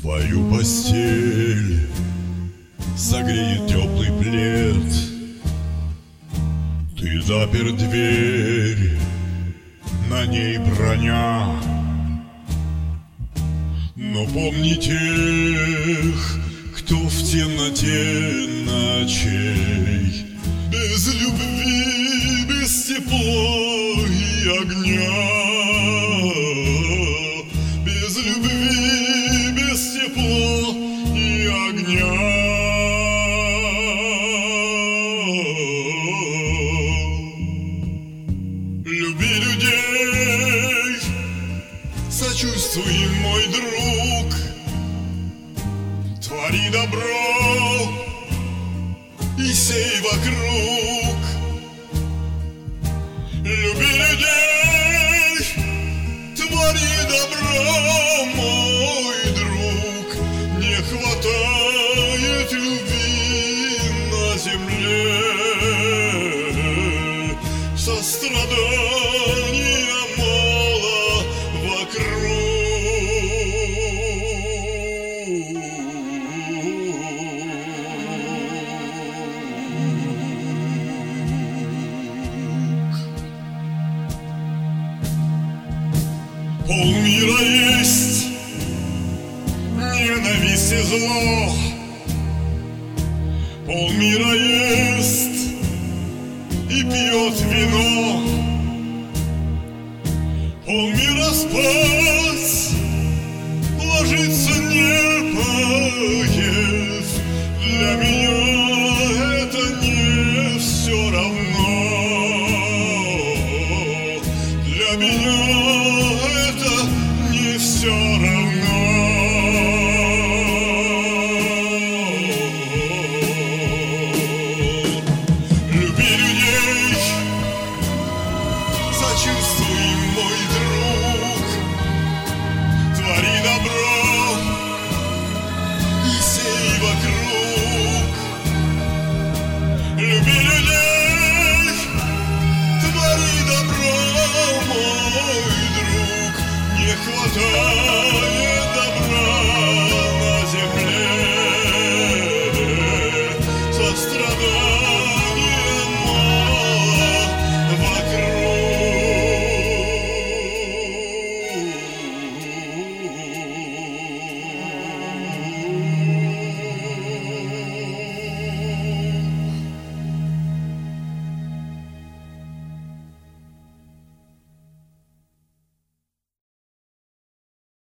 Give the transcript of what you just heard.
Твою постель согреет теплый плед. Ты запер дверь, на ней броня. Но помни тех, кто в темноте ночей, без любви, без тепла и огня. Без любви, без тепла и огня. Люби людей, сочувствуй, мой друг, твори добро и сей вокруг. Люби людей, твори добро, мой друг. Не хватает любви на земле, сострадания мало вокруг. Полмира есть ненависть и зло. Полмира ест и пьет вино. Полмира спать